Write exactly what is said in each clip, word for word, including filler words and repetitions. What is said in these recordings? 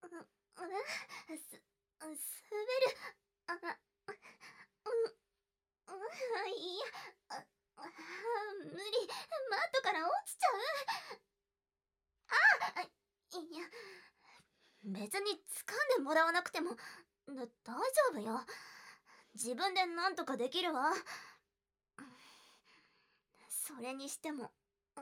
う、す、滑る。あ、うん、うん、いや、あ、あ、無理。マットから落ちちゃう。あ、いや、別に掴んでもらわなくても、だ、大丈夫よ。自分でなんとかできるわ。それにしても、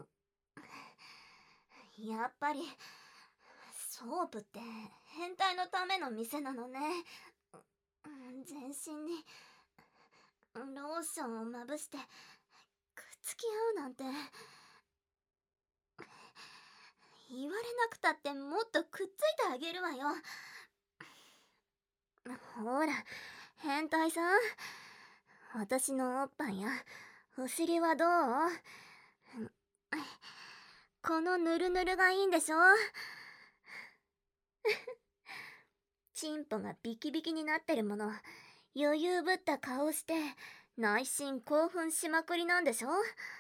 やっぱりソープって変態のための店なのね。全身にローションをまぶしてくっつき合うなんて、言われなくたってもっとくっついてあげるわよ。ほら、変態さん、私のおっぱいやお尻はどう？このヌルヌルがいいんでしょ？チンポがビキビキになってるもの余裕ぶった顔して内心興奮しまくりなんでしょ？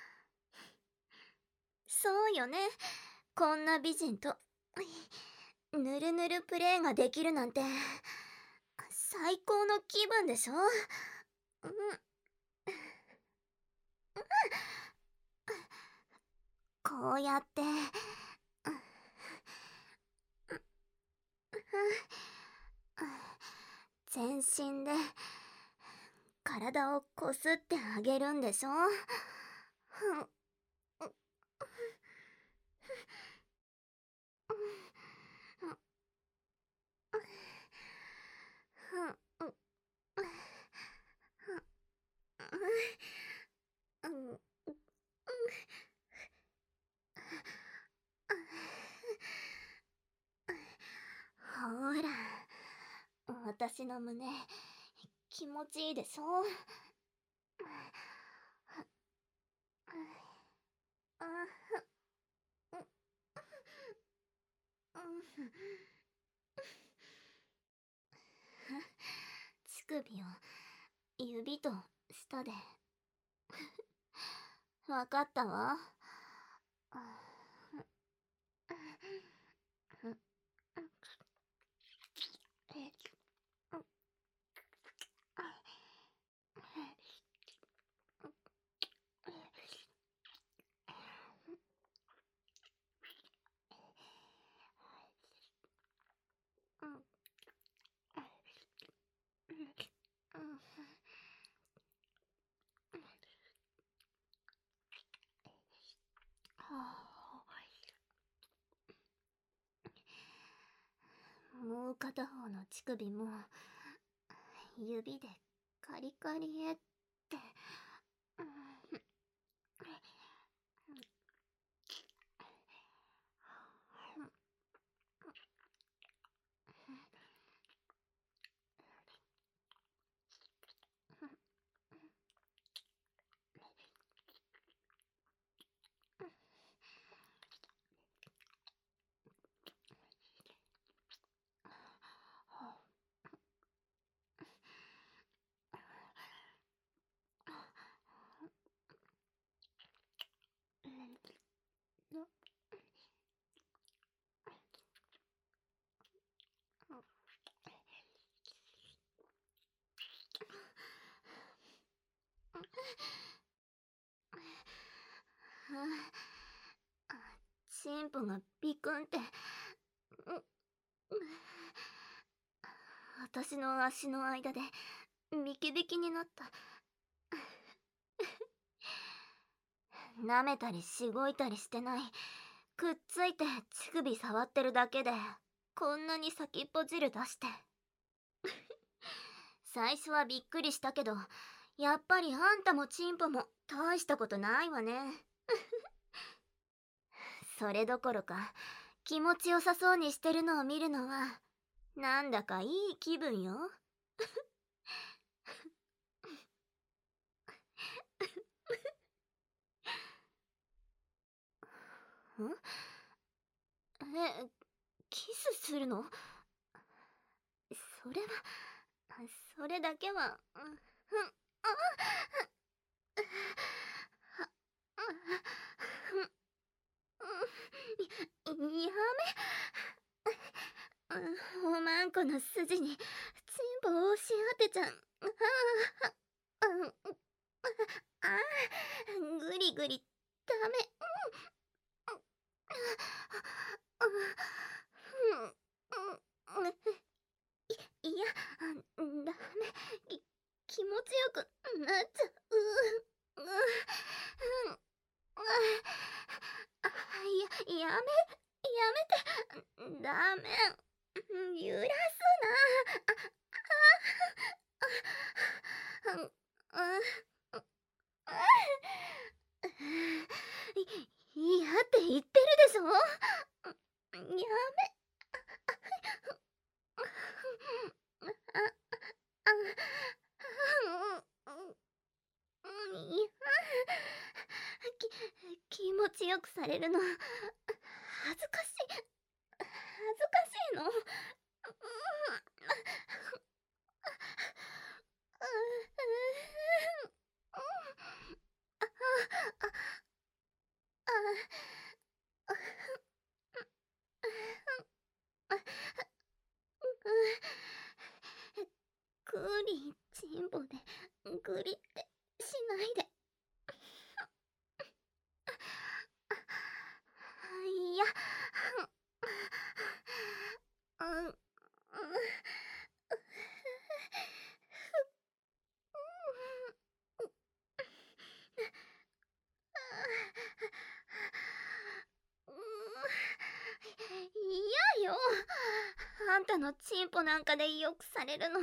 そうよね。こんな美人とぬるぬるプレイができるなんて最高の気分でしょ？うん、こうやって全身で体をこすってあげるんでしょ？ほら、私の胸気持ちいいでしょ？乳首を指と舌でわかったわ。もう片方の乳首も指でカリカリへって、チンポがビクンって、私の足の間でビキビキになった。舐めたりしごいたりしてない、くっついて乳首触ってるだけでこんなに先っぽ汁出して。最初はびっくりしたけど、やっぱりあんたもチンポも大したことないわね。それどころか気持ちよさそうにしてるのを見るのはなんだかいい気分よ。ん？え、キスするの？それは、それだけは、うん、うん、あ、やめ、 んこの筋にチンポを押し当てちゃう。ああ、うん、ああ、ぐりぐりダメ。うん、うん、いや、ダメ。き気持ちよくなっちゃう。う、うん、あ、や、やめ、やめて。ダメ。揺らすな。あ、あ、うん、うん、い嫌って言ってるでしょ。やめ。あ、あ、うん、いや、き気持ちよくされるの恥ずかしい。恥ずかしいの。うん、グリチンポでグリってしないで。いや、うん、うん、嫌よ。あんたのチンポなんかでよくされるの。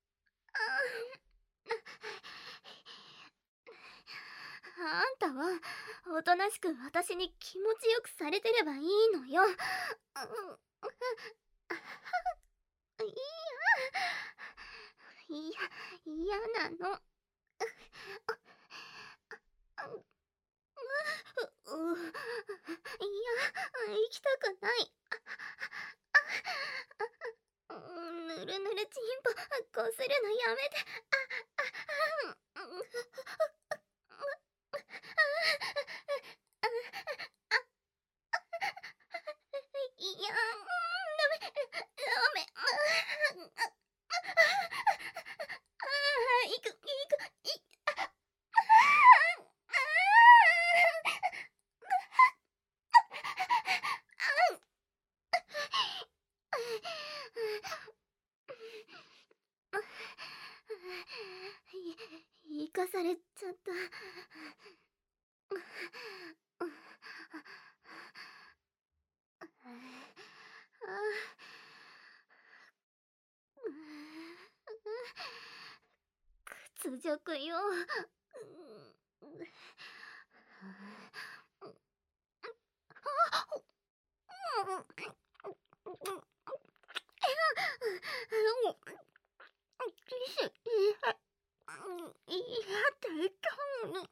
あんたはおとなしく私に気持ちよくされてればいいのよ。いや、嫌なの。う、う、いや、行きたくない。ぬるぬるチンポこするのやめて。あ、あ、うん、いや、ダメ、ダメ。ああ、行く、行く、い、い、行かされちゃった。屈辱よ。キス、いや、いやって言ったのに。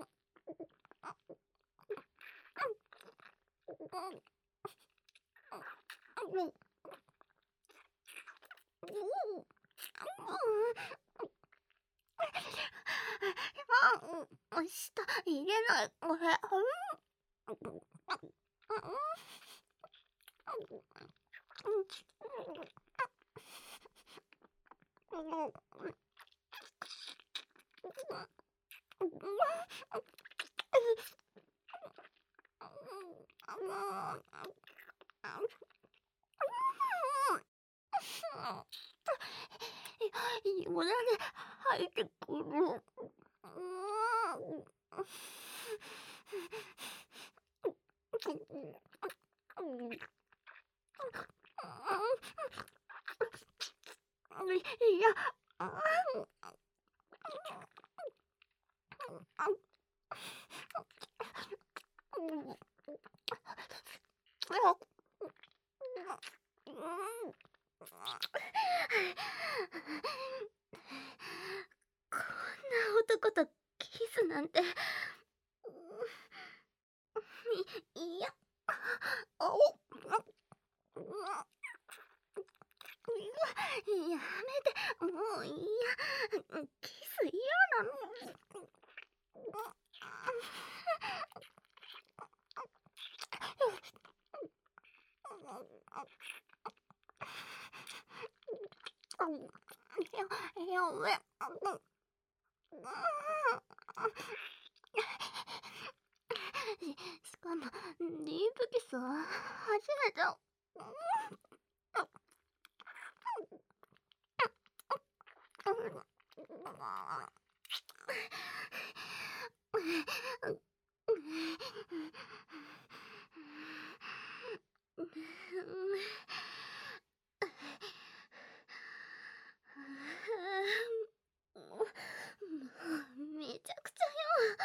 あ、舌入れない。これ。よだれ入ってくる。いや、こんな男とキスなんて。い、いや、お、やめて、もういいや。キス嫌なの。 や、やべ。し、しかも、ディープキスは初めて。めちゃくちゃよ。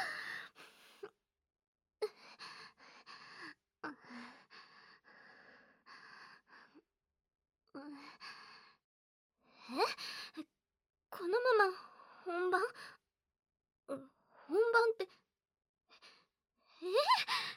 え、このまま本番？本番って、え？